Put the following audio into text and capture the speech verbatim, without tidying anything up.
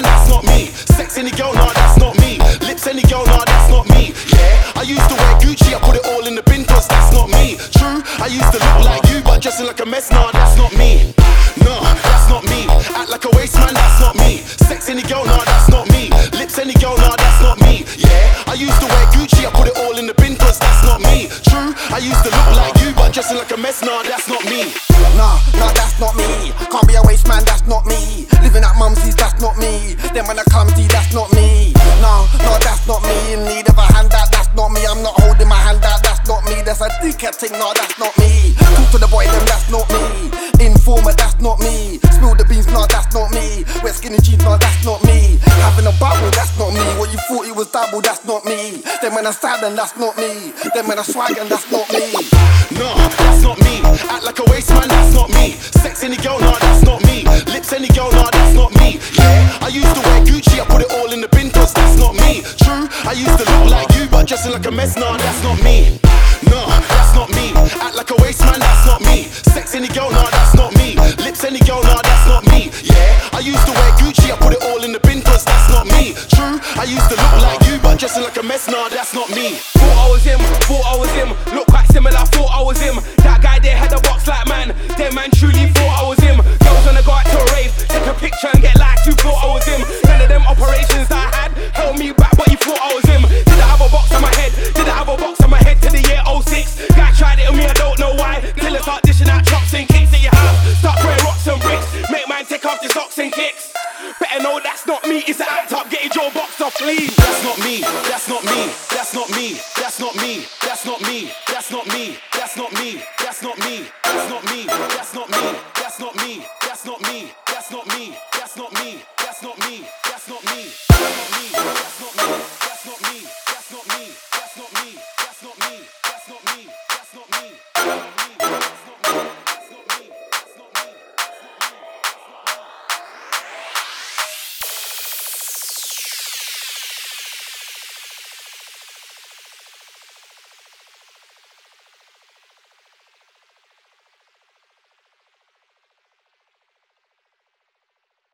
man, that's not me. Sex any girl, nah, that's not me. Lips any girl, nah, that's not me. Yeah, I used to wear Gucci, I put it all in the bin, cause that's not me. True, I used to look like you, but dressing like a mess, nah, that's not me. Nah, that's not me. Act like a waste man, that's not me. Sex any girl, nah, that's not me. Lips any girl, nah, that's not me. Yeah, I used to wear Gucci, I put it all in the bin, cause that's not me. True, I used to look like you, but dressing like a mess, nah, that's not me. Nah, nah, that's not me. Can't be a waste man, that's not me. Living at mumsy's, that's not me. Then when I come to, that's not me. Nah, nah, that's not me. In need of a handout, that's not me. I'm not holding my hand out, that's not me. That's a dickhead thing, nah, that's not me. Talk to the boy, them, that's not me. Informer, that's not me. Spill the beans, nah, that's not me. Wear skinny jeans, nah, that's not me. Having a bubble, that's not me. What you thought it was double, that's not me. Then when I stand, that's not me. Then when I swag, that's not me. Nah, that's not me. Act like a waste man, that's not me. Sex any girl, nah, that's not me. Lips any girl, nah, that's not me. Yeah, I used to wear Gucci, I put it all in the bin, cause that's not me. True, I used to look like you, but dressing like a mess, nah, that's not me. Nah, that's not me. Act like a waste man, that's not me. Sex any girl, nah, that's not me. Lips any girl, nah, that's not me. Yeah, I used to wear Gucci, I put it all in the bin, cause that's not me. True, I used to look like you, but dressing like a mess, nah, that's not me. Thought I was him, thought I was him. Look quite similar, thought I was him. That guy there had a box like man. Them man truly thought I was him. Girls wanna go out to a rave, take a picture and get liked. You thought I was him. None of them operations that I had held me back, but you thought I was him. Did I have a box on my head? Did I have a box on my head to the year oh six? Guy tried it on me, I don't know why. Till I start dishing out chops and kicks at your house. Start throwing rocks and bricks. Make man take off the socks and kicks. Better know that's not me. It's an act up. Get your box off, please. That's not me. That's not me. That's not me.